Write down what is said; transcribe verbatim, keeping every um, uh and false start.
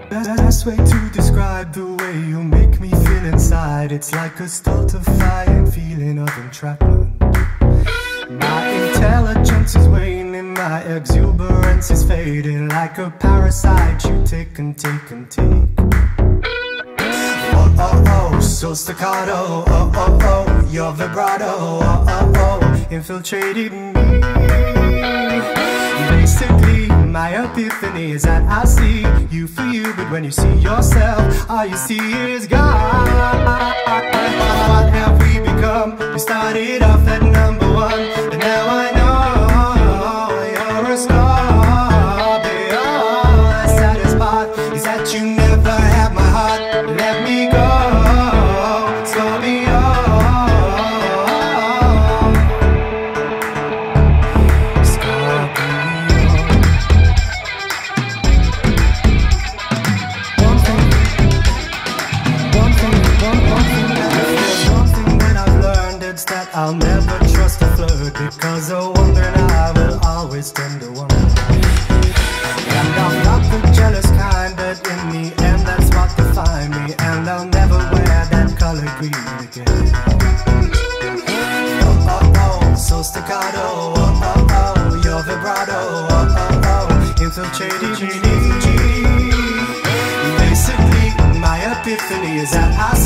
Best way to describe the way you make me feel inside. It's like a stultifying feeling of entrapment. My intelligence is waning, my exuberance is fading. Like a parasite you take and take and take. Oh, oh, oh, so staccato. Oh, oh, oh, your vibrato. Oh, oh, oh, infiltrated me. Basically, my epiphany is that I see you for you, but when you see yourself, all you see is God. What have we become? We started off at number one, and now I know you're a star. The saddest part is that you never have my heart. Let me go, slowly on. That I'll never trust a flirt, because a wondering eye will always tend to wonder. And I'm not the jealous kind, but in the end that's what defines me. And I'll never wear that color green again. Oh, oh, oh, so staccato. Oh, oh, oh, your vibrato. Oh, oh, oh, infiltrated me. Basically, my epiphany is that I